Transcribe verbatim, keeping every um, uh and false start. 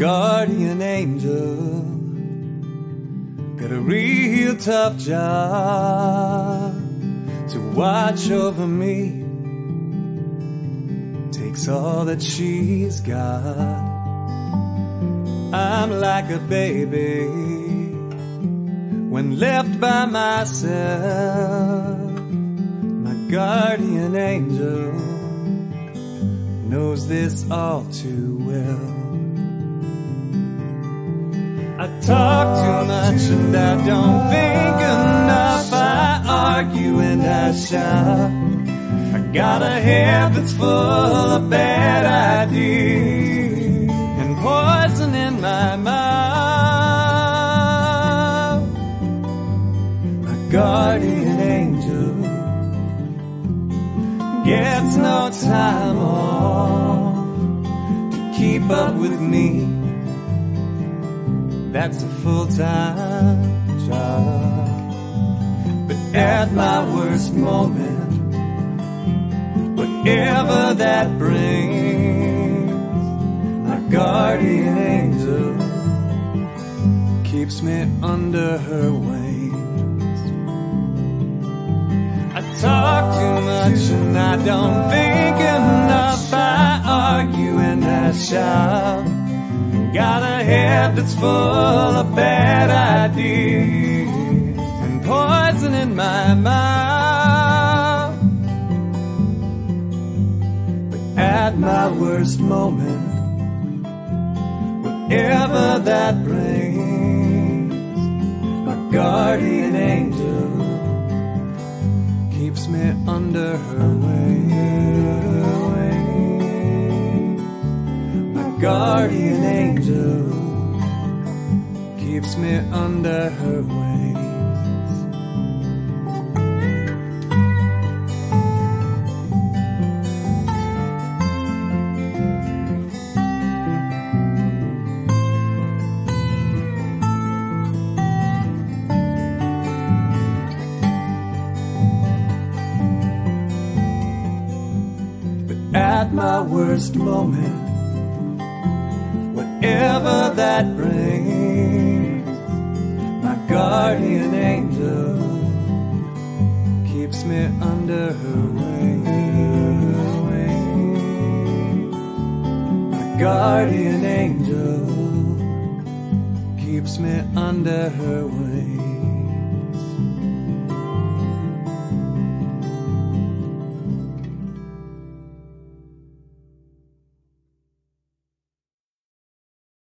guardian angel, got a real tough job to watch over me. Takes all that she's got. I'm like a baby when left by myself. My guardian angel knows this all too well. I talk too much and I don't think enough. I argue and I shout. I got a head that's full of bad ideas and poison in my mouth. My guardian angel gets no time off to keep up with me. That's a full-time job. But at my worst moment, whatever that brings, my guardian angel keeps me under her wings. I talk too much and I don't think enough. I argue and I shout. Got a head that's full of bad ideas and poison in my mouth. But at my worst moment, whatever that brings, my guardian angel keeps me under her wings. My guardian angel keeps me under her wings. But at my worst moment, whatever that brings, my guardian angel keeps me under her wings. My guardian angel keeps me under her wings.